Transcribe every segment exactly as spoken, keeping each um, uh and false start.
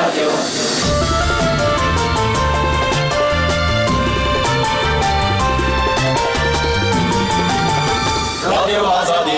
رادیو رادیو آزادی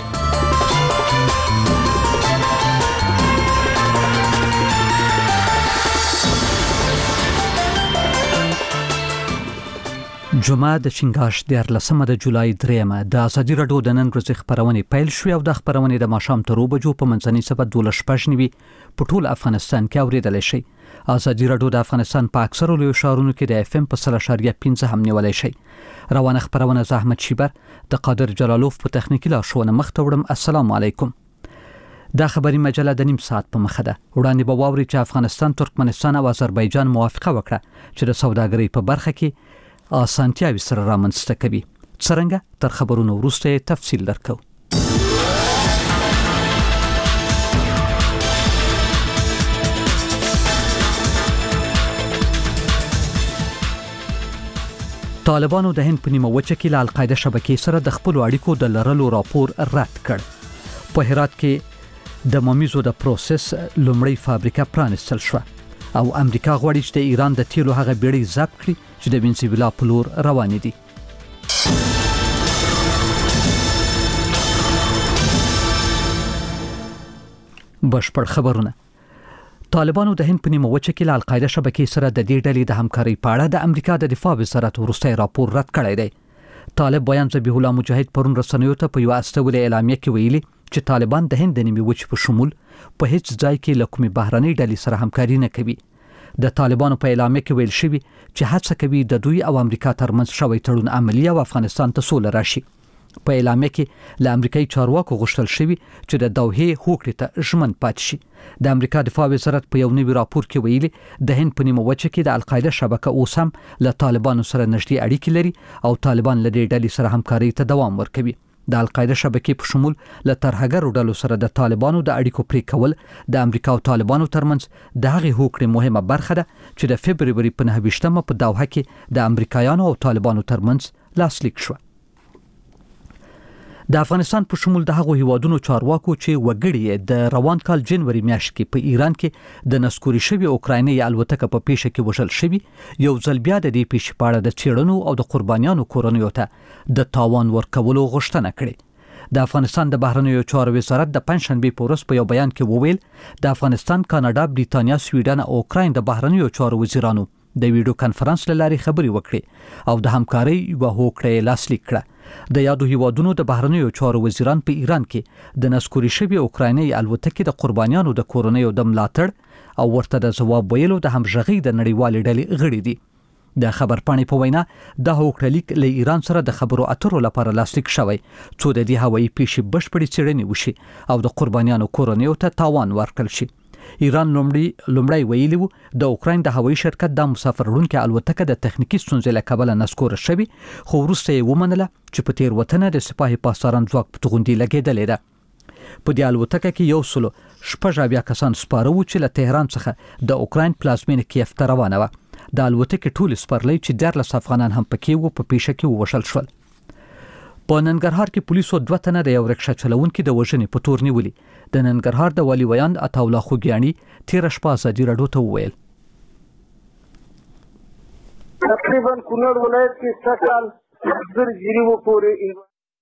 جمعه د شینګاش دیارلسمه د جولای دریمه د ازادي راډیو د نن ورځې خبرونه پیل شوې او د خبرونه د ماښام تر اوو بجو په منځنۍ سبد دولس شپږ نیوي په ټول افغانستان کې اوریدل شي. ازادي راډیو د افغانستان په اکثرو لوی ښارونو کې د اف ام په صفر اشاریه پنځه هم نیولای شي. روانه خبرونه زحمت شیبر د قادر جلالوف په تخنیکی لارښوونه مخته وړم. السلام علیکم. دا خبري مجله د نیم ساعت په مخه ده. وړاندې به واوري چې افغانستان، ترکمنستان او آذربایجان موافقه وکړه چې د سوداګرۍ په برخه کې آسانتیاوي سره رامنځته کوي. څرنګه تر خبرونو وروسته تفصیل درکو. طالبانو د هند په نیمه وچه کې له القاعده شبکې سره د خپل اړیکو د لرلو راپور رد کړ. په هرات کې د ممیزو د پروسس لومړی فابریکه پرانستل شو او امریکا غواړي چې د ایران د تیلو هغه بیړۍ ضبط کړي چې د وینزویلا په لور روان دي. بشپړ خبرونه. طالبانو د هند په نیمه وچه کې له القاعده شبکې سره د دې ډلې د همکارۍ په اړه د امریکا د دفاع وزارت وروستی راپور رد کړی دی. طالب بیان ذبیح الله مجاهد پرون رسنیو ته په یو استولې اعلامیه کې ویلي چې طالبان د هند د نیمه وچې په شمول په هیڅ ځای کې له کومې بهرنۍ ډلې سره همکاري نه کوي. د طالبانو په اعلامیه کې ویل شوی چې هڅه کوي د دوی او امریکا ترمنځ شوی تړون عملی او افغانستان ته سوله راشي. په اعلامیه کې له امریکایي چارواکو غوښتل شوی چې د دوحې هوکړې ته ژمن پاتې شي. د امریکا دفاع وزارت په یو نوي راپور کې ویلي د هند په نیمه وچه کې د القاعده شبکه اوس هم له طالبانو سره نږدې اړیکې لري او طالبان له دې ډلې سره همکاري ته دوام ورکوي. د القاعده شبکې په شمول له ترهګرو ډلو سره د طالبانو د اړیکو پرې کول د امریکا او طالبانو ترمنځ د هغې هوکړې مهمه برخه ده چې د فبروري په نهه ویشتمه په دوحه کې د امریکایانو او طالبانو ترمنځ لاسلیک شو. د افغانستان په شمول د هغو هیوادونو چارواکو چې وګړي د روان کال جنوري میاشت کې په ایران کې د نسکوري شوی اوکرایني الوتکه په پیښه کې وژل شوی یو ځل بیا د دې پیښې په اړه د څېړنو او د قربانیانو کورنیو ته د تاوان ورکولو غوښتنه کړې. د افغانستان د بهرنیو چارو وزارت د پنځشنبه په ورځ په یو بیان کې وویل د افغانستان، کاناډا، بریتانیا، سویډن او اوکراین د بهرنیو چارو وزیرانو د ویډیو کانفرنس لارې خبري وکړي او د همکارۍ یو هوکړه لاسلیک کړه. د یادو هیوادونو د بهرنیو چارو وزیران په ایران کې د نسکوري شوی اوکرایني الوتکې د قربانیانو د کورنیو د ملاتړ او ورته د ځواب ویلو د همغږۍ د نړیوالې ډلې غړي دي. د خبرپاڼې په وینا د هوکړه لیک له ایران سره د خبرو اترو لپاره لاسلیک شوی څو د دې هوایي پیښې بشپړې څېړنې وشي او د قربانیانو کورنیو ته تاوان ورکړل شي. ایران لومړی لومړی ویلی وو د اوکراین د هوایي شرکت د مسافر وړونکو الوتکه د تخنیکی ستونزې له کبله نسکوره شوی، خو وروسته یې ومنله چې په تېروتنه د سپاهي پاسداران ځواک په توغندي لګېدلې ده. په دې الوتکه کې یو سلو شپږ اویا کسان سپاره وو چې له تهران څخه د اوکراین پلازمینه کیف ته روانه وه. د الوتکې ټول سپرلۍ چې دیارلس افغانان هم پکې وو په پیښه کې ووژل شول. په ننګرهار کې پولیسو دوه تنه د یو رکشا چلونکي د وژنې په تور نیولي. د ننګرهار د والي ویاند عطاالله خوږیاڼي تېره شپه ازادي راډیو ته وویل تقریبا کونړ ولایت کې سږ کال زر جریمو پورې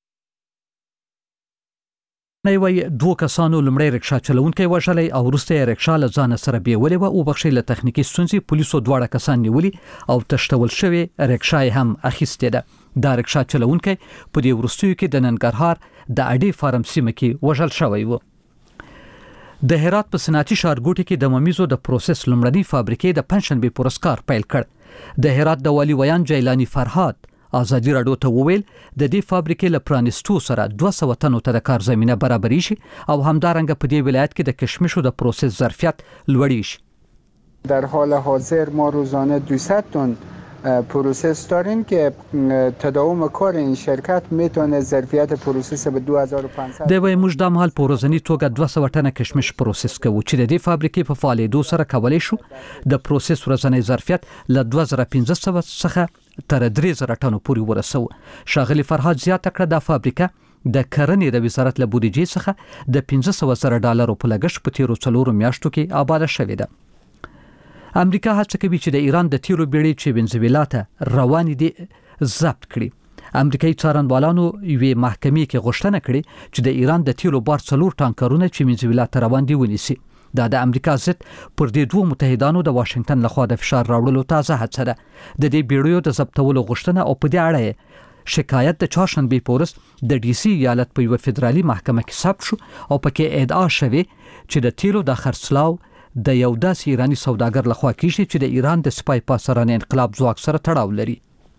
نه وای دوه کسانو لومړی رکشا چلونکی وژلی او وروسته یې رکشا له ځانه سره بیولې وه. وبخښئ، له تخنیکي ستونزې پولیسو دواړه کسان نیولي او تښتول شوې رکشا یې هم اخیستې ده. دا رکشا چلونکی په دې وروستیو کې د ننګرهار د اډې فارم سیمه کې وژل شوی و. د هرات په صنعتي ښارګوټي کې د ممیزو د پروسس لومړنۍ فابریکې د پنځشنبې په ورځ کار پیل کړ. د هرات د والي ویان جیلانی فرهاد ازادي راډیو ته وویل د دې فابریکې له پرانستو سره دوه سوه تنو ته د کار زمینه برابرې شي او همدارنګه په دې ولایت کې د کشمشو د پروسس ظرفیت لوړی شي. در حال حاضر ما روزانه دویست تن پروسس داریم که تداوم کار این شرکت میتونه ظرفیت پروسس به دو هزار و پانصد د وای موږ د مهال په ورځني توګه دوه سوه تنه کشمش پروسس کوو چې د دې فابریکې په فعالیدو سره کولی شو د پروسس ورځنی ظرفیت له دوه زره پنځه سوه څخه تر درې زره ټنو پورې ورسوو. ښاغلي فرهاد زیاته کړه دا فابریکه د کرنې د وزارت له بودیجې څخه د پنځه سوه زره ډالرو په لګښت په تیرو څلورو میاشتو کې آباده شوې ده. امریکا هڅه کوي چې د ایران د تیلو بیړۍ چې وینزویلا ته روانې دي ضبط کړي. امریکایي څارنوالانو یوې محکمې کې غوښتنه کړې چې د ایران د تیلو بار څلور ټانکرونه چې وینزویلا ته روان دي ونیسي. دا د امریکا ضد پر دې دوه متحدانو د واشنگټن لخوا د فشار راوړلو تازه هڅه ده. د دې بیړیو د ضبطولو غوښتنه او په دې اړه شکایت د چهارشنبه په ورځ د ډي سي ایالت په یو فدرالي محکمه کې ثبت شو او پکې ادعا شوه چې د تیلو د خرڅلاو د یو داسې ایرانی سوداګر لخوا کیږي چې د ایران د سپای پاسران انقلاب ځواک سره تړاو لري.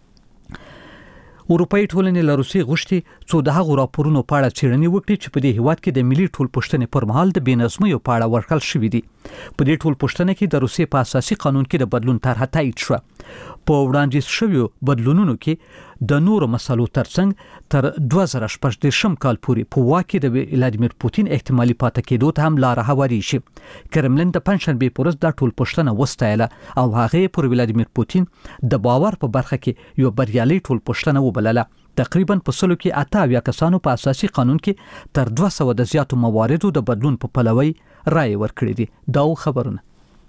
اروپאי ټولنې له روسیې غوښتي څو د هغو راپورونو په اړه څېړنې وکړي چې په دې هیواد کې د ملي ټولپوښتنې پر مهال د بېنظمیو په اړه ورکړل شوي دي. په دې ټولپوښتنه کې د روسیې په اساسي قانون کې د بدلون طرحه تایید شوه. په وړاندیز شویو بدلونونو کې د نورو مسلو ترڅنګ تر دوه زره شپږ دېرشم کال پورې په واک کې د ولادیمیر پوتین احتمالي پاتې کېدو ته هم لاره هواري شي. کرملن د پنځشنبه په ورځ دا ټولپوښتنه وستایله او هغه پر ولادیمیر پوتین د باور په برخه کې یو بریالي ټولپوښتنه وبلله. تقریبا په سلو کې اته اویا کسانو په اساسي قانون کې تر دوه سوه د زیاتو مواردو د بدلون په پلوي رائے ورکړې دي. دا خبرونه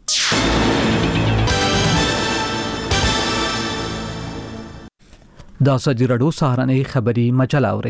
د ازادي راډیو سهارنۍ خبری مجله اوري.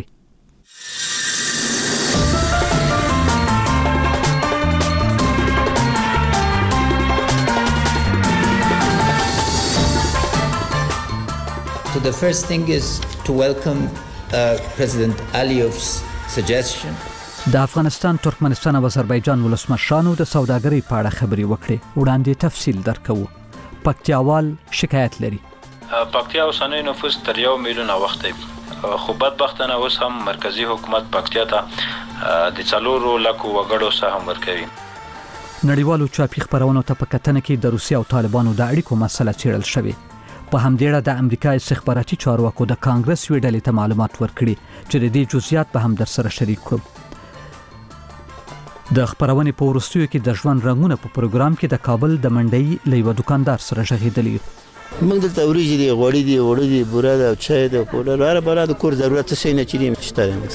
So the first thing is to welcome uh, President Aliyev's suggestion. د افغانستان، ترکمنستان او آذربایجان ولسمشرانو د سوداګرۍ په اړه خبري وکړې. وړاندې تفصیل درکوو. پکتیاوال شکایت لري. پکتیا اوسنی نفوس تر یو میلیون وخت دی، خو بدبختانه اوس هم مرکزی حکومت پکتیا ته د څلورو لکو وګړو سهم ورکوي. نړیوالو چاپی خبرونو ته په کتنه کې د روسیې او طالبانو د اړیکو مسله څېړل شوې. په همدې اړه د امریکا استخباراتي چارواکو د کانګرس یوې ډلې ته معلومات ورکړي چې د دې جزئیات به هم در سره شریک کړو. د خبرونې په وروستیو کې د ژوند رنګونه په پروګرام کې د کابل د منډۍ له یوه دکاندار سره غږېدلي. موږ دلته وریجې دي، غوړي دي، اوړه دي، بوره ده، چای ده، پوډر، هر بلا د کور ضرورت څه شی نه چې دي شته دی.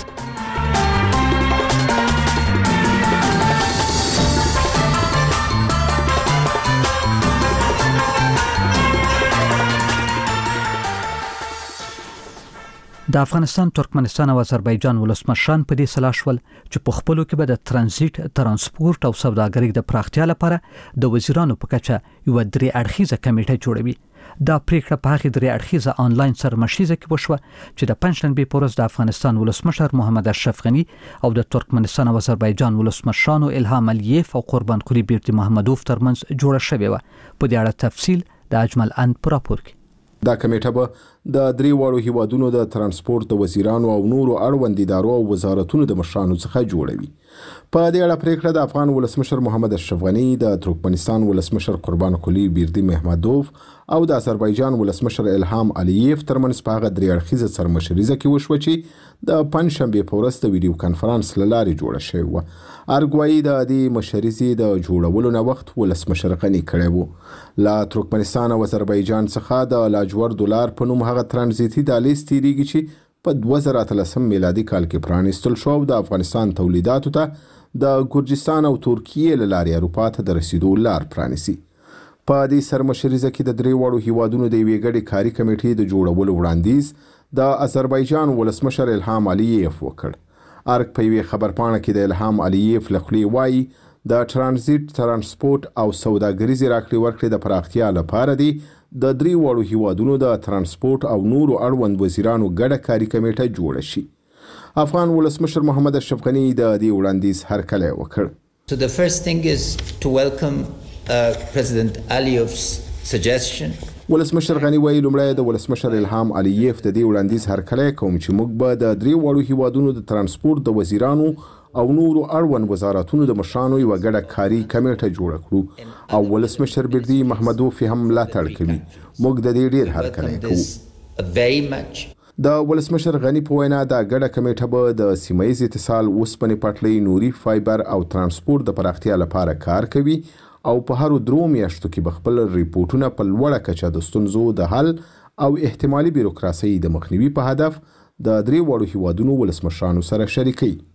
د افغانستان، ترکمنستان او آذربایجان ولسمشران په دې سلا شول چې په خپلو کې به د ترانزیت، ترانسپورت او سوداګرۍ د پراختیا لپاره د وزیرانو په کچه یوه درې اړخیزه کمیټه جوړوي. دا پریکړه په هغې درې اړخیزه آنلاین سرمشریزه کې وشوه چې د پنجشنبې په ورځ د افغانستان ولسمشر محمد اشرف غني او د ترکمنستان او آذربایجان ولسمشرانو الهام الیف او قربان قلی بیرتی محمدوف ترمنځ جوړه شوې وه. په دې اړه تفصیل د اجمل اند په راپور کې. دا کمیټه به د درې واړو هیوادونو د ترانسپورت د وزیرانو او نورو اړوند ادارو او وزارتونو د مشرانو څخه جوړوي. په دې اړه پریکړه د افغان ولسمشر محمد اشرف غني، د ترکمنستان ولسمشر قربان قلی بیرتی محمدوف او د آذربایجان ولسمشر الهام الیف ترمنځ په هغه درې اړخیزه سرمشریزه کې وشوه چې د پنجشنبې په ورځ د ویډیو کانفرنس له لارې جوړه شوې وه. ارګوایي د دې مشریزې د جوړولو نه وخت ولسمشر غني کړی و. له ترکمنستان او آذربایجان څخه د لاجور دولار په نوم هغه ترانزیتي دهلیز تیریږي چې په دوه زره اتلسم میلادي کال کې پرانیستل شو او د افغانستان تولیداتو ته د ګرجستان او ترکیې له لارې اروپا ته د رسیدو لار پرانیسي. په دې سرمشریزه کې د درې واړو هیوادونو د یوې ګډې کاري کمیټې د جوړولو وړاندیز د آذربایجان ولسمشر الهام الیف وکړ. ارګ په یوې خبرپاڼه کې د الهام الیف له خولې وایي د ترانزیت، ترانسپورت او سوداګریزې راکړې ورکړې د پراختیا لپاره دی د درې واړو هیوادونو د ترانسپورت او نورو اړوند وزیرانو ګډه کاري کمیټه جوړه شي. افغان ولسمشر محمد اشرف غني د دې وړاندیز هرکلی وکړ. So the first thing is to welcome uh, President Aliyev's suggestion. ولسمشر غني وایي لومړی د ولسمشر الهام الیف د دې وړاندیز هرکلی کوم چې موږ به د درې واړو هیوادونو د ترانسپورت د وزیرانو او نورو اړوند وزارتونو د مشرانو یوه ګډه کاري کمیټه جوړه کړو او ولسمشر بیرتی محمدوف هم ملاتړ کوي. موږ د دې ډیر هرکلی کوو. د ولسمشر غني په وینا د ګډه کمیټه به د سیمه‌ییز اتصال، اوسپنې پټلۍ، نوري فایبر او ترانسپورت د پراختیا لپاره کار کوي او په هرو درو میاشتو کې به خپل ریپورټونه په لوړه کچه د ستونزو د حل او احتمالي بیروکراسۍ د مخنیوي په هدف د درې واړو هیوادونو ولسمشرانو سره شریکوي.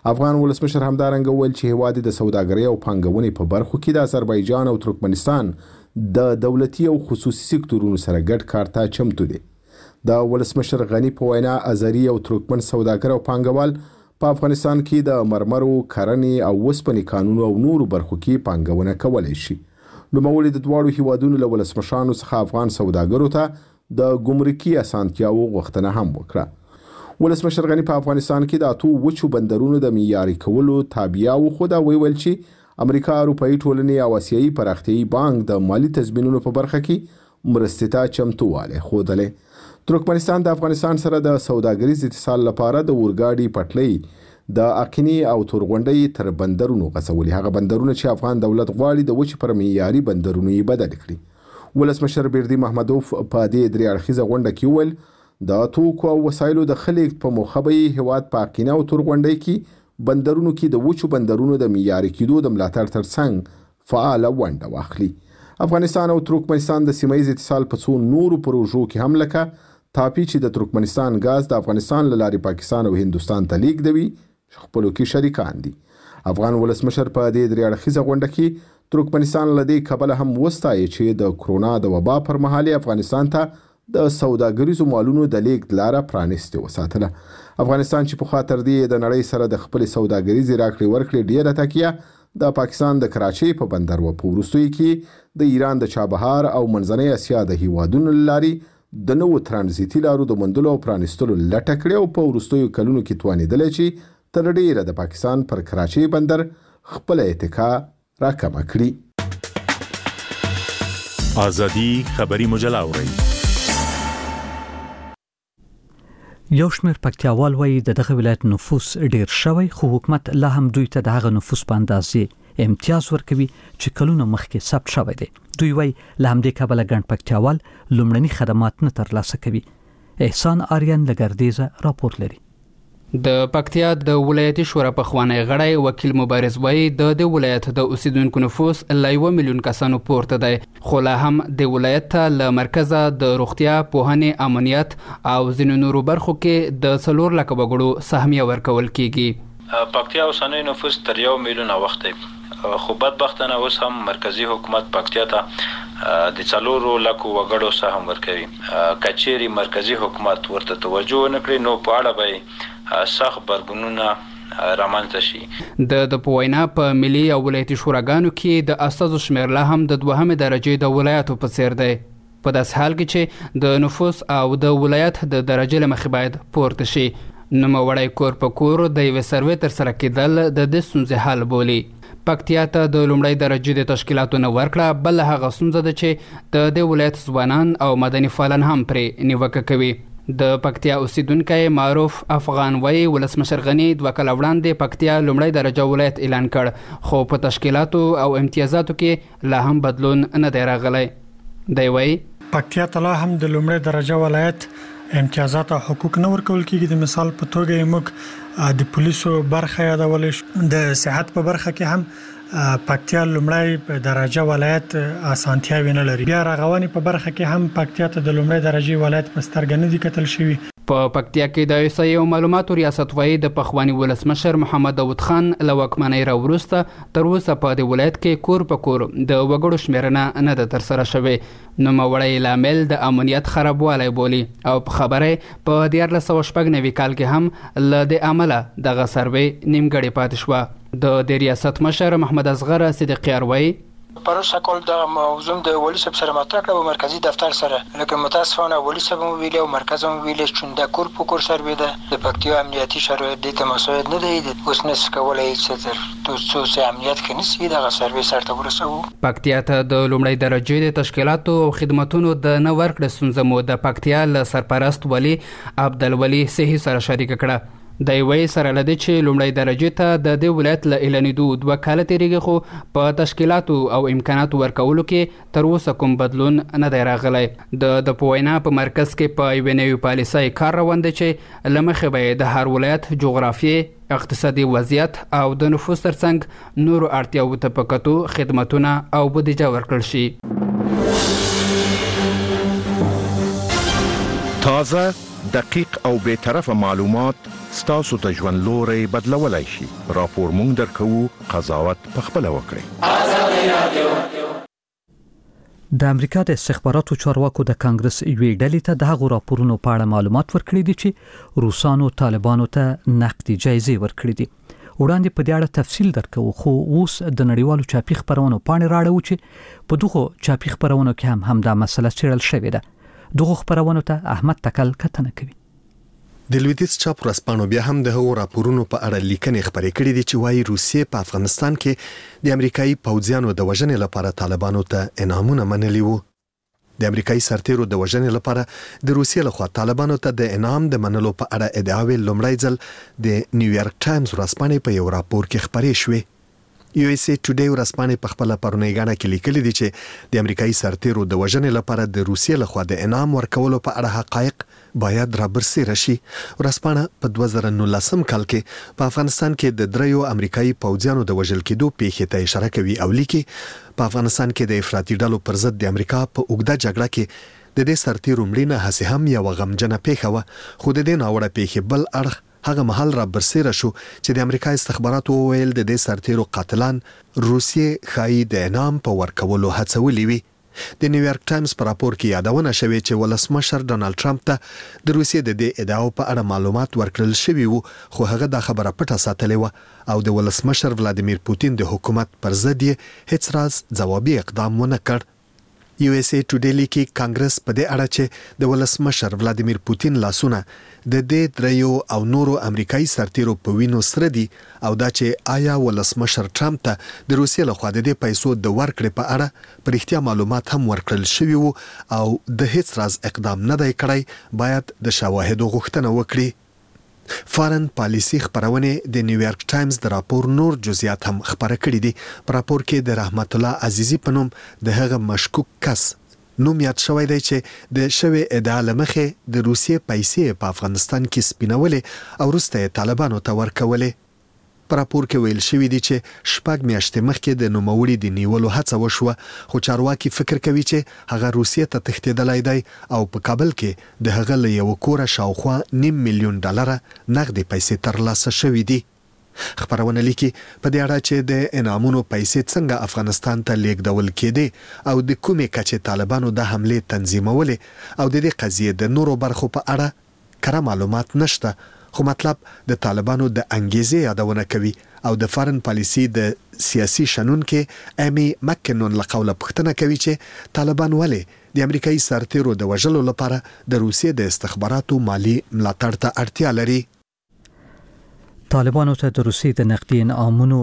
افغان ولسمشر همدارنګه ویل چې هیواد د سوداګرۍ او پانګونې په برخو کې د آذربایجان او ترکمنستان د دولتي او خصوصي سکتورونو سره ګډ کار ته چمتو دي. د ولسمشر غنی په وینا آذری او ترکمن سوداګر او پانګوال په افغانستان کې د مرمرو، کرنې او وسپنې کانونو او نورو برخو کې پانګونه کولی شي. نوموړي د دواړو هیوادونو له ولسمشرانو څخه افغان سوداګرو ته د ګمرکي اسانتیاو غوښتنه هم وکړه. ولسمشر غنی په افغانستان کې د اتو وچو بندرونو د معیاري کولو تابعیا وښوده او ویل چې امریکا، اروپایي ټولنې او آسیایي پراختیایي بانک د مالي تضمینونو په برخه کې مرستې ته چمتووالی ښودلی. ترکمنستان د افغانستان سره د سوداګریز اتصال لپاره د اورګاډي پټلۍ د اقیني او تورغونډۍ تر بندرونو غځولي. هغه بندرونه چې افغان دولت غواړي د وچې پر معیاري بندرونو یې بدل کړي. ولسمشر بیردي محمدوف په دې درې اړخیزه غونډه کې وویل د توکو او وسایلو د خلیګ په موخه به هیواد په اقینه او تورغونډۍ کې بندرونو کې د وچو بندرونو د معیاري کېدو د ملاتړ ترڅنګ فعاله ونډه واخلي. افغانستان او ترکمنستان د سیمه ییز اتصال په څو نورو پروژو کې هم لکه تاپي چې د ترکمنستان غاز د افغانستان له لارې پاکستان او هندوستان ته لیږدوي خپلو کې شریکان دي. افغان ولسمشر په دې درې اړخیزه غونډه کې ترکمنستان له دې کبله هم وستایي چې د کرونا د وبا پر مهال افغانستان ته د سوداګریزو مالونو د لیږد لاره پرانیستې وساتله. افغانستان چې پخوا تر دې د نړۍ سره د خپلې سوداګریزې راکړې ورکړې ډیره تکیه د پاکستان د کراچۍ په بندر و. په وروستیو کې د ایران د چابهار او منځنۍ اسیا د هیوادونو له لارې د نوو ترانزیتي لارو د موندلو او پرانیستلو لټه کړې او په وروستیو کلونو کې توانېدلی چې تر ډیره د پاکستان پر کراچۍ بندر خپله اتکا راکمه کړي. آزادي خبري مجله اورئ. یو شمېر پکتیاوال وایي د دغه ولایت نفوس ډیر شوی، خو حکومت لا هم دوی ته د هغه نفوس په اندازې امتیاز ورکوي چې کلونه مخکې ثبت شوی دی. دوی وایي له همدې کبله ګڼ پکتیاوال لومړني خدمات نه ترلاسه کوي. احسان آریان له ګردیزه راپور لري. د پکتیا د ولایتي شورا پخوانی غړی وکیل مبارز وایي د د ولایت د اوسیدونکو نفوس له یو میلیون کسانو پورته دی، خو لا هم د ولایت ته له مرکزه د روغتیا، پوهنې، امنیت او ځینو نورو برخو کې د څلور لکه وګړو سهمیه ورکول کیږي. پکتیا اوسنی نفوس تر یو میلیون وخت دی، خو بدبختانه اوس هم مرکزی حکومت پکتیا ته د څلورو لکو وګړو سهم ورکوي. کچېرې مرکزی حکومت ورته توجه ونه کړي نو په اړه به سخت برګونونه رامنځته شي. د د پوینا په ملي او ولایتي شوراګانو کې د استازو شمېر لا هم د دوهمې درجې د ولایتو په څیر دی، په داس حال کې چې د نفوس او د ولایت د درجې له مخې باید پورته شي. نوموړی کور په کور د یوې سروې ترسره کېدل د دې ستونزې حل بولي. پکتیا ته د لومړۍ درجې د تشکیلاتو نه ورکړه، بل هغه ستونزه ده چې د دې ولایت ځوانان او مدني فعالان هم پرې نیوکه کوي. د پکتیا اوسیدونکی معروف افغان وایي ولسمشر غنی دوه کاله وړاندې پکتیا لومړی درجه ولایت اعلان کړ، خو په تشکیلاتو او امتیازاتو کې لا هم بدلون نه دی راغلی. دی وایي پکتیا ته لا هم د لومړی درجه ولایت امتیازات او حقوق نه ورکول کېږي. د مثال په توګه موږ د پولیسو برخه یادولی شو، د صحت په برخه کې هم پکتیا لومړی درجه ولایت اسانتیاوې نه لري. بیا رغونې په برخه کې هم پکتیا ته د لومړی درجې ولایت په سترګه نه دي کتل شوي. په پکتیا کې د احصایې او معلوماتو ریاست وایي د پخواني ولسمشر محمد داود خان له واکمنۍ راوروسته تر اوسه په دې ولایت کې کور په کور د وګړو شمېرنه نه ده ترسره شوې. نوموړی لامل د امنیت خرابوالی بولي او په خبره په دیارلس سوه شپږ نوي کال کې هم له دې امله دغه سروې نیمګړې پاتې شوه. د د ریاست مشر محمد اصغر صدیقیار وایي پروسه کول د موضوع د ولی صاحب سره مطرح کړه په مرکزی دفتر سره، لکه متاسفانه ولی صاحب مو ویلي او مرکز مو ویلي چې د کور په کور سروې ده. د پکتیا امنیتي شرایط د تماسوید نه دی، اوس نس کولای چې تر توسو امنیت کې نسی دغه سروې سره ورسو. پکتیا ته د لومړی درجې د تشکیلاتو او خدماتونو د نه ورکړې ستونزه مو د پکتیا له سرپرست ولی عبدالولي صحي سره شریک کړه. د یوې سره لدې چې لومړی درجې ته د دې ولایت له اعلانېدو دوه کاله تېرېږي، خو په تشکیلاتو او امکاناتو ورکولو کې تر اوسه کوم بدلون نه دی راغلی. د د پوینا په مرکز کې په یوې نوې پالیسۍ کار روان دی چې له مخې به د هر ولایت جغرافیې، اقتصادي وضعیت او د نفوس ترڅنګ نورو اړتیاوو ته په کتو خدمتونه او بودیجه ورکړل شي. تازه، دقیق او بی‌طرفه معلومات ستاسو ته ژوند لوري بدلولای شي. راپور مونږ درکو، قضاوت پخپله وکړئ. د امریکا د استخباراتو چارواکو د کانګرس یوې ډلې ته د هغو راپورونو په اړه معلومات ورکړي دي چې روسانو طالبانو ته نقدي جایزې ورکړي دي. وړاندې په دې اړه تفصیل درکو، خو اوس د نړیوالو چاپی خبرونو پاڼې راړو چې په دغه چاپی خبرونو کې هم همدا مسله څېړل شوې ده. دغه خبرونو ته احمد تکل کتنه کوي. د لویدیځ چاپ ورځپاڼو بیا هم د هغو راپورونو په اړه لیکنې خپرې کړې دي چې وايي روسیې په افغانستان کې د امریکایي پوځیانو د وژنې لپاره طالبانو ته انعامونه منلي وو. د امریکایي سرتیرو د وژنې لپاره د روسیې لخوا طالبانو ته د انعام د منلو په اړه ادعاوې لومړی ځل د نیویارک ټایمز ورځپاڼې په یو راپور کې خپرې شوې. یو ایس ای ټوډے ورځپاڼې په خپل پرونیګانه کې لیکلي دي چې د امریکایي سرتیرو د وژنې لپاره د روسیې لخوا د انعام ورکولو په اړه حقایق باید رابرسېره شي. ورځپاڼه په دوه زره نولسم کال کې په افغانستان کې د دریو امریکایي پوځیانو د وژل کېدو پیښې ته اشاره کوي او لیکي په افغانستان کې د افراطي ډلو پر ضد د امریکا په اوږده جګړه کې د دې سرتیرو مړینه هسې هم یوه غمجنه پیښه وه، خو د دې ناوړه پیښې بل اړخ هغه مهال را برسېره شو چې د امریکا استخباراتو وویل د دې سرتیرو قاتلان روسیې ښایي د انعام په ورکولو هڅولي وي. د نیویارک ټایمز په راپور کې یادونه شوې چې ولسمشر ډانلډ ټرمپ ته د روسیې د دې ادعاو په اړه معلومات ورکړل شوي وو، خو هغه دا خبره پټه ساتلې وه او د ولسمشر ولادیمیر پوتین د حکومت پر ضد یې هیڅ راز ځوابي اقدام ونه کړ. یو ایس ای ټوډے لیکي کانګرس په دې اړه چې د ولسمشر ولادیمیر پوتین لاسونه د دې دریو او نورو امریکایي سرتیرو په وینو سره دي او دا چې آیا ولسمشر ټرمپ ته د روسیې لخوا د دې پیسو د ورکړې په اړه په رښتیا معلومات هم ورکړل شوي وو او د هیڅ راز اقدام نه دی کړی، باید د شواهدو غوښتنه وکړي. فارن پالیسی خبرونه د نیویارک ټایمز د راپور نور جزئیات هم خبره کړي دي. په راپور کې د رحمت الله عزیزی په نوم د هغه مشکوک کس نوم یاد شوی دی چې د شوی ادعا لمخې د روسیې پیسې په افغانستان کې سپینولې او وروسته یې طالبانو ته ورکولې. په راپور کې ویل شوی دی چې شپږ میاشتې مخکې د نوموړي د نیولو هڅه وشوه، خو چارواکي فکر کوي چې هغه روسیې ته تښتېدلی دی او په کابل کې د هغه له یوه کوره شاوخوا نیم میلیون ډالره نغدې پیسې ترلاسه شوي دي. خبرونه لیکي په دې اړه چې د انعامونو پیسې څنګه افغانستان ته لیږدول کېدې او د کومې کچې طالبانو د حملې تنظیمولې او د دې قضیې د نورو برخو په اړه کره معلومات نشته، خو مطلب د طالبانو د انګیزې یادونه کوي او د فارن پالیسی د سیاسي شنونکې امی مکنون له قوله پوښتنه کوي چې طالبان ولې د امریکایي سرتیرو د وژلو لپاره د روسیې د استخباراتو مالی ملاتړ ته اړتیا لري. طالبانو ته د روسیې د نقدي انعامونو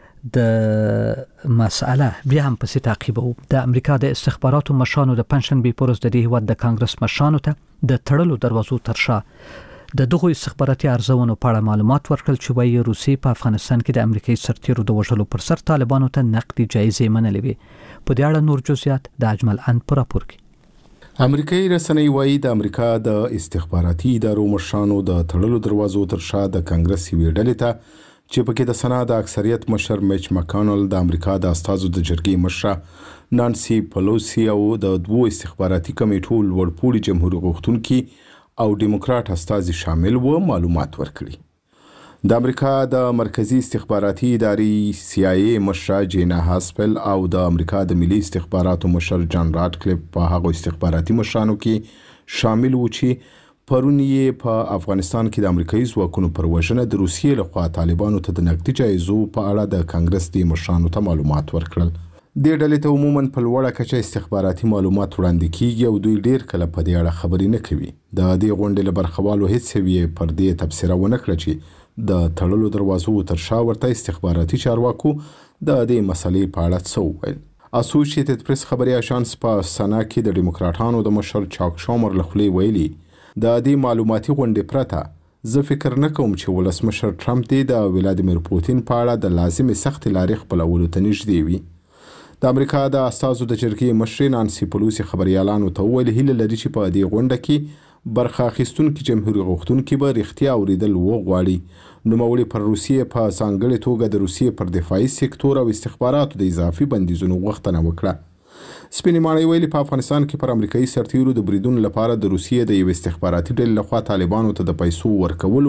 د مسأله بیا هم پسې تعقیب وو. د امریکا د استخباراتو مشرانو د پنځشنبې په ورځ د دې هیواد د کانګرس مشرانو ته د تړلو دروازو تر شا د دغه استخباراتي ارزونو په اړه معلومات ورکړل چې وايي روسیې په افغانستان کې د امریکایي سرتیرو د وژلو پر سر طالبانو ته نقدي جایزې منلې وي. په دې اړه نور جزئیات د اجمل ان په راپور کې. امریکایي رسنۍ وايي د امریکا د استخباراتي ادارو مشرانو د تړلو دروازو تر شا د کانګرس یوې ډلې ته چې پکې د سنا د اکثریت مشر میچ مکانل، د امریکا د استازو د جرګې مشره نانسی پلوسی او د دوو استخباراتي کمیټو لوړپوړي جمهوریت غوښتونکي او ډیموکرات استازي شامل و معلومات ورکړي. د امریکا د مرکزی استخباراتي ادارې سی آی ای مشر جینا هاسپل او د امریکا د ملي استخباراتو مشر جان راډکلیف په هغو استخباراتي مشرانو کې شامل و چې پرون یې په افغانستان کې د امریکایي ځواکونو پر وژنه د روسیې لخوا طالبانو ته د نقدي جایزو په اړه د کانګرس د مشرانو ته معلومات ورکړل. د ډلې ته عموما په لوړه کچه استخباراتي معلومات وړاندې کیږي او دوی ډیر کله په دې اړه خبرې نه کوي. د دې غونډې له برخوالو هیڅ سویې پر دې تبصره ونه کړه چې د تړلو دروازو تر شا ورته استخباراتي چارواکو د دې مسلې په اړه څه وویل. اسوسییټډ پریس خبري اژانس په سنا کې د ډیموکراټانو د مشر چاک شومر له خولې ویلي د دې معلوماتي غونډې پرته زه فکر نه کوم چې ولسمشر ټرمپ دې د ولادیمیر پوتین په اړه د لازمي سخت لارې خپلولو ته نږدې وي. د امریکا د استازو د جرګې مشر نانسی پلوسی خبريالانو ته ویل هیله لري چې په دې غونډه کې برخه اخیستونکي جمهوریت غوښتونکي به رښتیا اوریدل وغواړي. نوموړي پر روسیې په ځانګړې توګه د روسیې پر دفاعي سکتور او استخباراتو د اضافي بندیزونو غوښتنه وکړه. سپینې ماڼۍ ویلي په افغانستان کې پر امریکایي سرتیرو د بریدونو لپاره د روسیې د یو استخباراتي ډلې لخوا طالبانو ته د پیسو ورکولو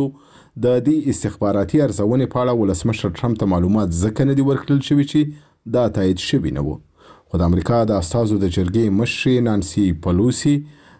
د دې استخباراتي ارزونې په اړه ولسمشر ټرمپ ته معلومات ځکه نه دي ورکړل شوي چې دا تایید شوي نه و. خو د امریکا د استازو د جرګې مشرې نانسي پلوسی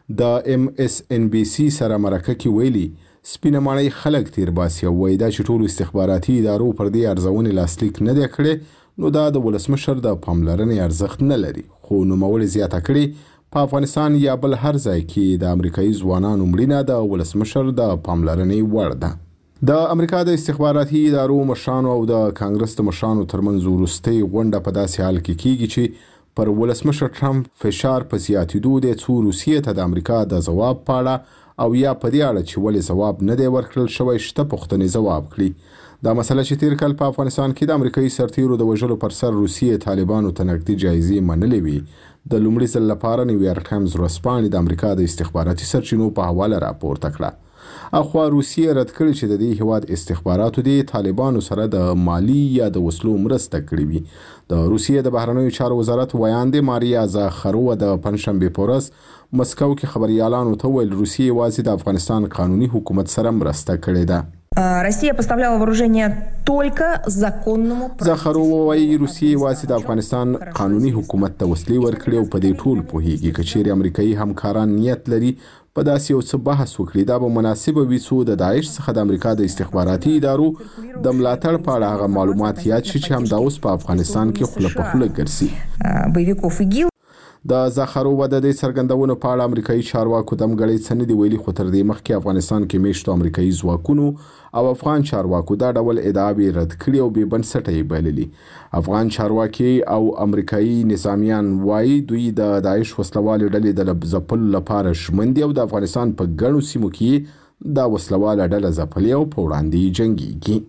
د ام اس ان بي سي سره مرکه کې ویلي سپینه ماڼۍ خلک تیر باسي او وایي دا چې ټولو استخباراتي ادارو پر دې ارزونې لاسلیک نه دی کړی نو دا د ولسمشر د پاملرنې ارزښت نه لري. خو نوموړې زیاته کړې په افغانستان یا بل هر ځای کې د امریکایي ځوانانو مړینه د ولسمشر د پاملرنې وړ ده. د امریکا د استخباراتي ادارو مشرانو او د کانګرس د مشرانو ترمنځ وروستۍ غونډه په داسې حال کې کیږي چې پر ولسمشر ټرمپ فشار په زیاتېدو دی څو روسیې ته د امریکا د ځواب په اړه او یا په دې اړه چې ولې ځواب نه دی ورکړل شوی شته پوښتنې ځواب کړي. دا مسله چې تیر کال په افغانستان کې د امریکایي سرتیرو د وژلو پر سر روسیې طالبانو ته نقدي جایزې منلې وي د لومړي ځل لپاره نیویارک ټایمز ورځپاڼې د امریکا د استخباراتي سرچینو په حواله راپورته کړه. اخوا روسیې رد کړي چې د دې هیواد استخباراتو د طالبانو سره د مالی یا د وسلو مرسته کړې وي. د روسیې د بهرنیو چارو وزارت ویاندې ماریا زاخرووا د پنځشنبې په ورځ مسکو کې خبريالانو ته ویل روسیې یوازې د افغانستان قانوني حکومت سره مرسته کړې ده. Россия поставляла вооружение только законному. زاخرووا وايي روسیې یوازې د افغانستان قانوني حکومت ته وسلې ورکړي او په دې ټول پوهیږي که چیرې امریکایي همکاران نیت لري په داسې یو څه بحث وکړي دا به مناسبه وي څو د داعش څخه د امریکا د استخباراتي ادارو د ملاتړ په اړه هغه معلومات یاد شي چې همدا اوس په افغانستان کې خوله په خوله ګرځي. боевиков ИГИЛ د زاخرووا د دې څرګندونو په اړه امریکایي چارواکو دمګړۍ څه نه دي ویلي خو تر دې مخکې افغانستان کې میشتو امریکایي ځواکونو او افغان چارواکو دا ډول ادعاوې رد کړي او بې بنسټه یې بللي. افغان چارواکي او امریکایي نظامیان وایي دوی د داعش وسلوالې ډلې د ځپلو لپاره ژمن دي او د افغانستان په ګڼو سیمو کې دا وسلواله ډله ځپلې او په وړاندې جنګیږي.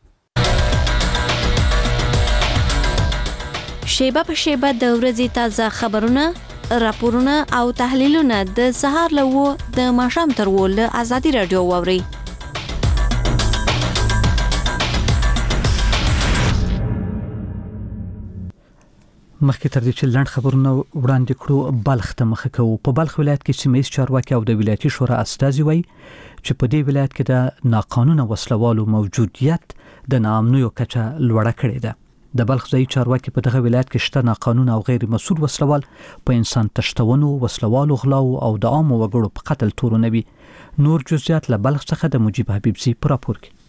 شیبه په شیبه د ورځې تازه خبرونه، راپورونه او تحلیلونه د سهار له وو د ماښام تر وو له ازادي رادیو واوري. مخکې تر دې چې لاند خبرونه وړاندې کړو بلخ ته مخه کوو. په بلخ ولایت کې سیمه‌ایز چارواکي او د ولایتي شورا استازي وایي چې په دې ولایت کې د ناقانونه وسلوالو موجودیت د ناامنیو کچه لوړه کړې ده. د بلخ ځای چارواکي په دغه ولایت کې شته ناقانونه او غیر مسؤل وسلوال په انسان تشتونو، وسلوالو غلاو او د عامو وګړو په قتل تورنوي. نور جزئیات له بلخ څخه د مجيب حبیبزي په راپور کې.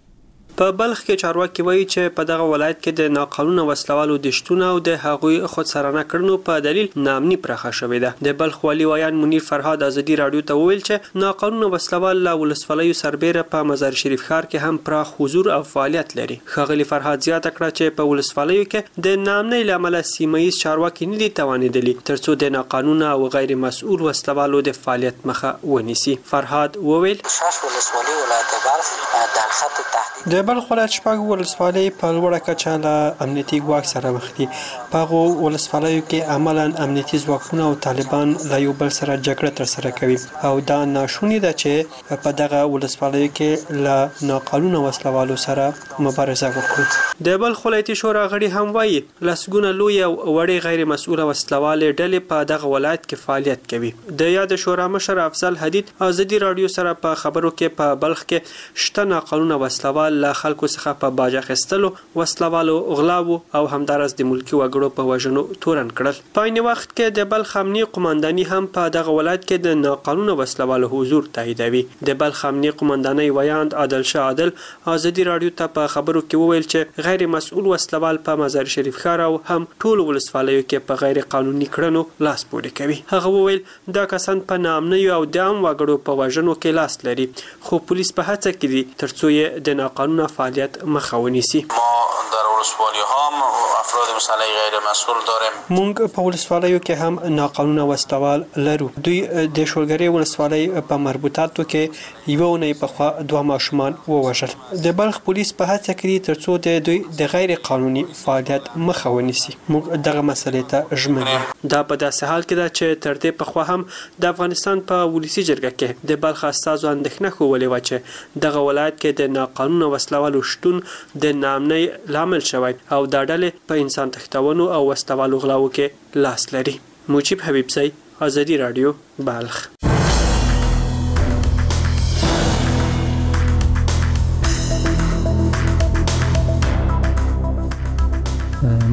په بلخ کې چارواکي وایي چې په دغه ولایت کې د ناقانونه وسلوالو د شتون او د هغوی خودسرانه کړنو په دلیل نامني پرخه شوې ده. د بلخ والی ویان منیر فرهاد ازادي رادیو ته وویل چې ناقانونه وسلوال له ولسوالیو سربېره په مزار شریف ښار کې هم پراخ حضور او فعالیت لري. ښاغلي فرهاد زیاته کړه چې په ولسوالیو کې د نامنۍ له امله سیمه‌ایز چارواکي نه دي توانېدلي ترڅو د ناقانونه او غیر مسؤل وسلوالو د فعالیت مخه ونیسي. فرهاد وویل ولسوالي ولایت بلخ در خط تهدید د بلخ ولایت شپږ ولسوالۍ په لوړه کچه له امنیتي ګواښ سره مخ دي. په هغو ولسوالیو کې عملاً امنیتي ځواکونه او طالبان له یو بل سره جګړه ترسره کوي او دا ناشونې ده چې په دغه ولسوالیو کې له ناقانونه وسلوالو سره مبارزه وکړو. د بلخ ولایتي شورا غړي هم وایي لسګونه لوی او وړې غیر مسؤله وسلوالې ډلې په دغه ولایت کې فعالیت کوي. د یاد شورا مشر افضل حدید ازادي رادیو سره په خبرو کې په بلخ کې شته ناقانونه وسلوال له خلکو څخه په باج اخیستلو، وسلوالو غلاو او همدارس د ملکی وګړو په وژنو تورن کړل. په عین وخت کې د بلخ امنیي قومنداني هم په دغه ولایت کې د ناقانونه وسلوالو حضور تاییدوي. د بلخ امنیي قومنداني ویاند عادل شاه عادل ازادي رادیو ته په خبرو کې وویل چې غیر مسؤل وسلوال په مزار شریف ښار او هم ټول ولسوالیو کې په غیر قانوني کړنو لاس پورې کوي. هغه وویل دا کسان په ناامنۍ او د عام وګړو په وژنو کې لاس لري خو پولیس په هڅه کې دي ترڅو یې د ناقانونه فعالیت مخه ونیسي. ما در ولسوالی ها افراد مسلح غیر مسئول داریم. مونږ په ولسوالیو کې هم ناقانونه وسلوال لرو. دوی د شولګری ولسوالۍ په مربوطاتو کې یو نه په خوا دوه ماشومان ووژل. د بلخ پولیس په هڅه کې دي ترڅو د دوی د غیر قانوني فعالیت مخه ونیسي. موږ دغه مسلې ته ژمن یو. دا په داسې حال کې ده چې تر دې په خوا هم د افغانستان په ولسی جرګه کې د بلخ استازو اندېښنه ښودلې وه چې دغه ولایت کې د ناقانونه وسلوالو شتون د ناامنۍ لامل شوی او دا ډلې په انسان تښتونو او وسلوالو غلاو کې لاس لري. مجيب حبیبزی، ازادي رادیو، بلخ.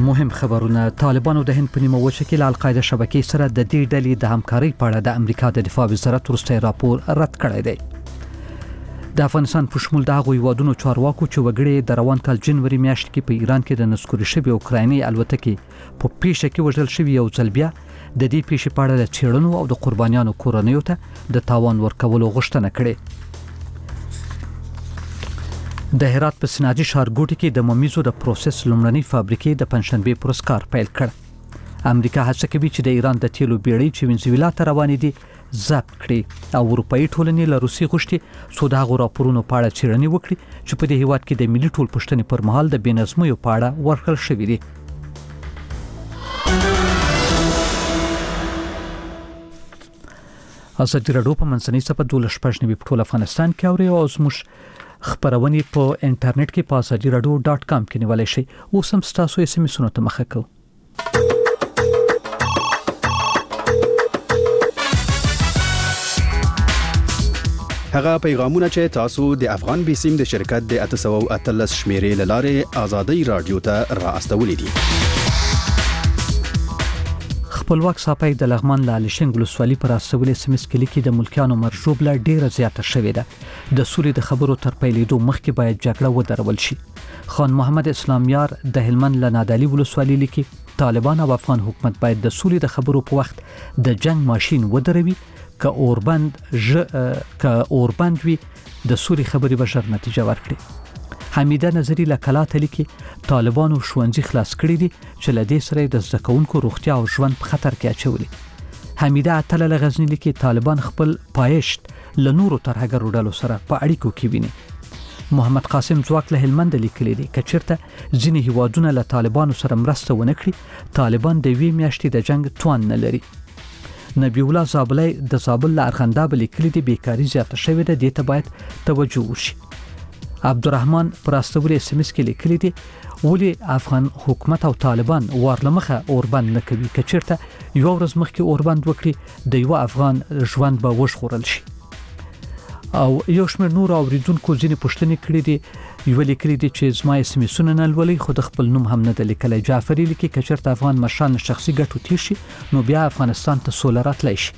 مهم خبرونه طالبانو د هند په نیمه وچه کې له القاعده شبکې سره د دې ډلې د همکارۍ په اړه د امریکا د دفاع وزارت وروستی راپور رد کړی دی. د افغانستان په شمول د هغو هیوادونو چارواکو چې وګړي د روان کال جنوري میاشت کې په ایران کې د نسکوري شوې اوکرایني الوتکې په پیښه کې وژل شوي یو ځل بیا د دې پیښې په اړه د څېړنو او د قربانیانو کورنیو ته د تاوان ورکولو غوښتنه کړې. د هرات په سناجي ښارګوټي کې د ممیزو د پروسس لومړنۍ فابریکې د پنځشنبې پرسکار پیل کړ. امریکا هڅه کوي چې د ایران د تیلو بیړۍ چې وینزویلا ته روانې دي ضبط کړي او اروپایي ټولنې له روسیې غوښتي څو د هغو راپورونو په اړه څېړنې وکړي چې په دې هیواد کې د ملي ټولپوښتنې پر مهال د بېنظمیو په اړه ورکړل شوي دي. ازادي راډیو په منځنۍ صفحه دولس شپږ نوي په ټول افغانستان کې اوري او زموږ خبرونه په انټرنیټ کې په ازادي راډیو ډاټ کام کې نیولای شئ. اوس هم تاسو یې سمې ته مخه کوو. هغه پیغامونه چې تاسو د افغان بیسیم د شرکت د اته سوه او اتلس شمیرې لاره ازادي راډیو ته را استولې دي. خپلواک صاحب د لغمان له لشنګ ولسوالۍ پر استولې سمس کې لیکي د ملکیانو مرجوب لا ډیره زیاته شوې ده. د سولې د خبرو تر پیلېدو مخکې باید جګړه ودرول شي. خان محمد اسلام یار د هلمند له نادعلي ولسوالۍ لیکي طالبان او افغان حکومت باید د سولې د خبرو په وخت د جنگ ماشين ودروي که اوربند ژ که اوربند وي د سولې خبرې به ژر نتیجه ورکړي. حمیده نظری له کلاته لیکي طالبانو ښوونځي خلاص کړي دي چې له دې سره د زده کوونکو روغتیا او ژوند په خطر کې اچولي. حمیده اتله له غزنی لیکي طالبان خپل پایښت له نورو ترهګرو ډلو سره په اړیکو کې ویني. محمد قاسم ځواک له هلمند لیکلي دي که چېرته ځینې هیوادونه له طالبانو سره مرسته ونه کړي طالبان د یوې میاشتې د جنگ توان نه لري. نبی الله زابلی د زابل له ارغنداب لیکلي دي بیکاري زیاته شوې ده دې ته باید توجه وشي. عبدالرحمن پر استولې اس ام اس کې لیکلي دي ولې افغان حکومت او طالبان ورلمخه اوربند نه کوي که چېرته یو ورځ مخکې اوربند وکړي د یو افغان ژوند به وژغورل شي. او یو شمېر نور اوریدونکو ځینې پوښتنې کړې دي یو لیکلي دي چې زما اس ام اسونه نه لولي خو د خپل نوم هم نه دی لیکلی. جعفري لیکي که چېرته افغان مشران شخصي ګټو تیر شي نو بیا افغانستان ته سوله راتلی شي.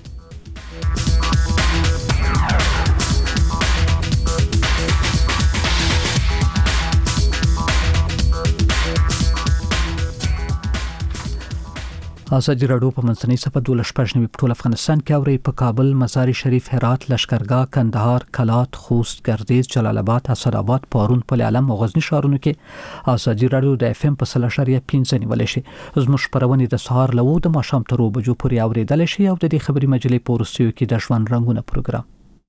ازادي راډیو په منځنۍ صفحه دولس شپږ نوي په ټول افغانستان کې اوري. په کابل، مزار شریف، هرات، لشکرګاه، کندهار، کلات، خوست، ګردیز، جلال آباد، اسداباد، پارون، پل علم او غزنی ښارونو کې ازادي راډیو د اف ام په سل اشاریه پنځه نیولای شي. زموږ خبرونه د سهار له وو د ماښام تر اوه بجو پورې اوریدل شي او د دې خبري مجلې په ورستیو کې د ژوند رنگونه پروګرام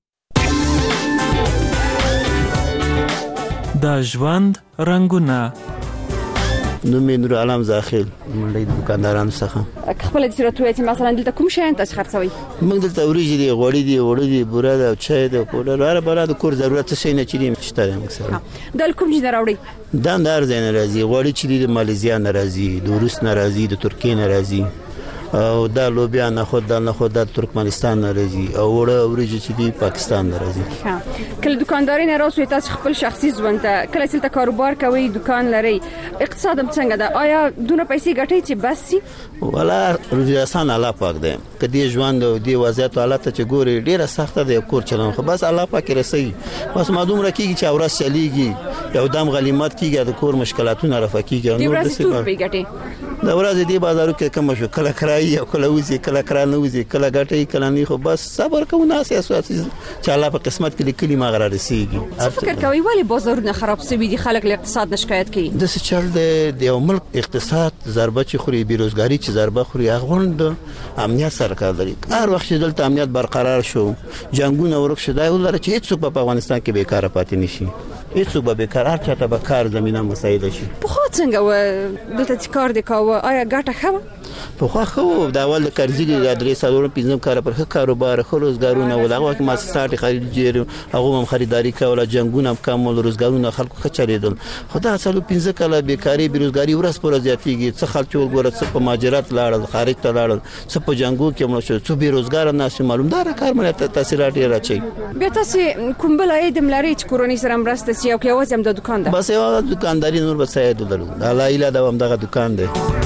د ژوند رنگونه نو مې نور علام زاخیل منډي د دکاندارانو څخه خپل د سیرتوي چې مثلا دلته کوم شي تاسو خرڅوي موږ دلته وريجي دي غوړي دي وړي دي بوره ده چای ده پوډر واره بل د کور ضرورت څه نه چي شته موږ سره د کوم چې راوړي داندار زین راځي غوړي چې د ماليزیا ناراضي د روس ناراضي د ترکیه ناراضي او دا لوبیا نه خود نه خود د ترکمنستان ناراضي او وړه وريجي چې دی پاکستان ناراضي. کله دکانداري نه راوځي تاسو خپل شخصي ژوند ته کله چې کاروبار کوي دکان لري اقتصاد هم څنګه ده آیا دونه پیسې ګټي چې بس سي ولا روزي الله پاک ده کدي ژوند او دی وضعیت حالت چې ګوري ډیره سخته ده کور چلون خو بس الله پاک رسي بس معلوم راکېږي چې اورس چلیږي یو دم غلیمات کیږي د کور مشکلاتونه رافقېږي نو د څه ګټي دا ورځ دی بازارو کې کوم شو کله کرای او کله وځي کله کرانه وځي کله ګټي کله نه خو بس صبر کوو ناس اساس چې الله په قسمت کې لیکلي ما غره رسیږي. فکر کوي ولی بازارونه خراب سوي دي خلک له اقتصاد نه شکایت کوي د څه چل د یو ملک اقتصاد ضربه چې خوري بیروزګاری چې ضربه خوري غوند امنیت سرکار لري هر وخت چې دلته امنیت برقرار شو جنگونه ورک شوه ولر چې هیڅ څوک په افغانستان کې بیکاره پاتې نشي هیڅ څوک به بیکاره چاته به کار زمينه مسایل شي. په خو څنګه و دلته کار د کاوه آیا ګټه خو په خو خو د اول د قرضې د ادرس اورم پنځم کار پر کاروبار خو روزګارونه ولغه کې مؤسسات خریدجیر هغه هم خریداري کوله جنگونه هم کمول روزګارونه خلکو خچریدل خدای اصل پنځه کاله بیکاری بیروزګاری ورس پر زیاتیږي څه خلک ول څه په ماجرات لاړل خارج ته لاړل څه په جنگو کې مړ شو څه بیروزګار ناس معلومدار کار مله تاثیرات راچي. بیا تاسو کوم بل اې د ملاري چې کورونی سره مرسته سی او کې اوس هم د دکان ده بس یو دکانداري نور بس یې دلته د الله اله دا هم دغه دکان دی.